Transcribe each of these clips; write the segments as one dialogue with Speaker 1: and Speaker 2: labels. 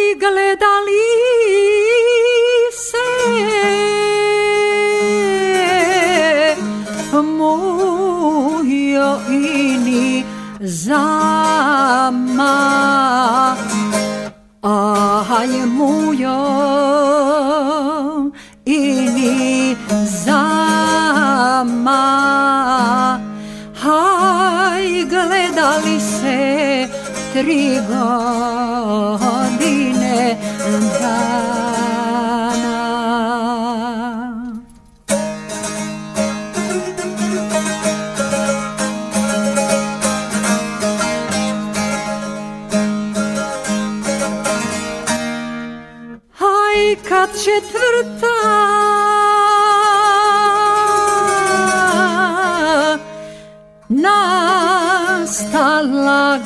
Speaker 1: gledali se mojo ini zama, aj mojo ini zama, aj gledali se 3 godine dana. Aj kad 4. nastala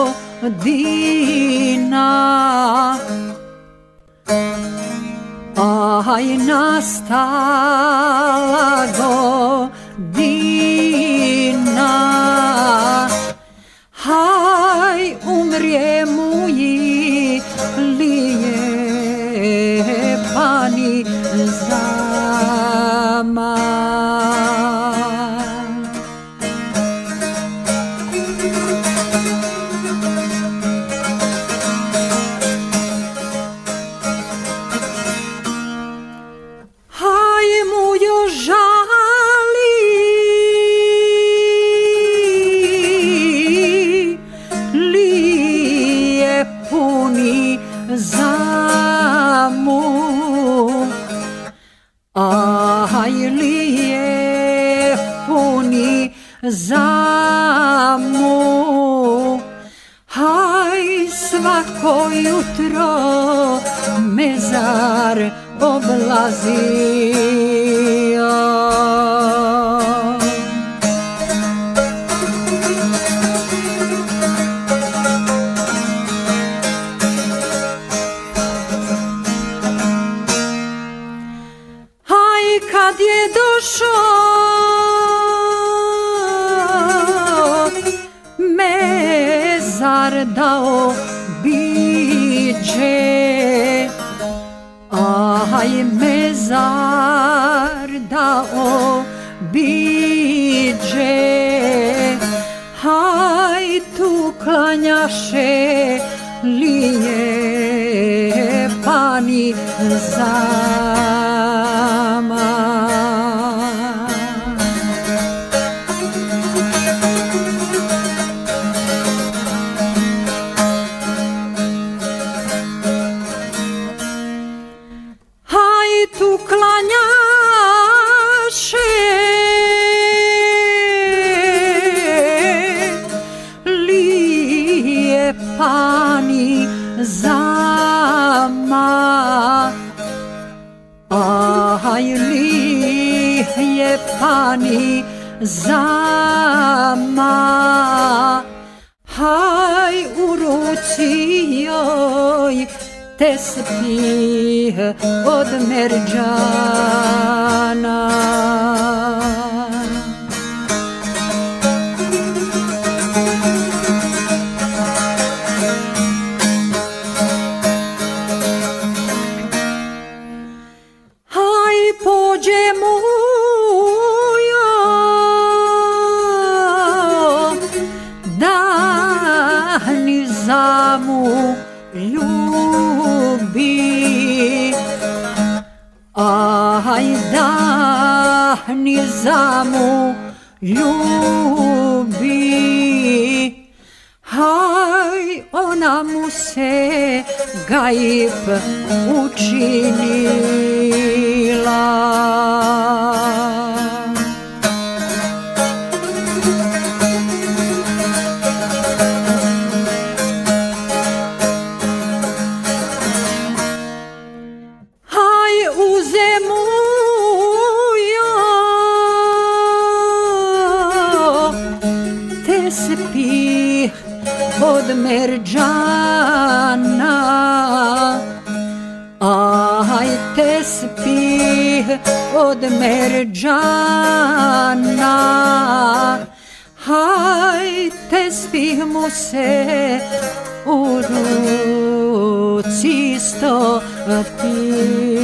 Speaker 1: godina, aj nastala godina, aj umrije muji lijepani zama. Zamu, aj svako jutro mezar oblazio. Aj kad je došao mezar dao biće, aj mezar dao biće, aj tu klanjaše lijepani zama. Tu klanjaše lijepani zama, aj lijepani zama, aj u ruci joj tesbih od merđana. Aj pođe mujo dani zamu ljubi, aj dani zamu ljubi, aj ona mu se gajb učinila. Tespih od merđana, aj tespih od merđana, aj tespih mu se u ruci si isto ti.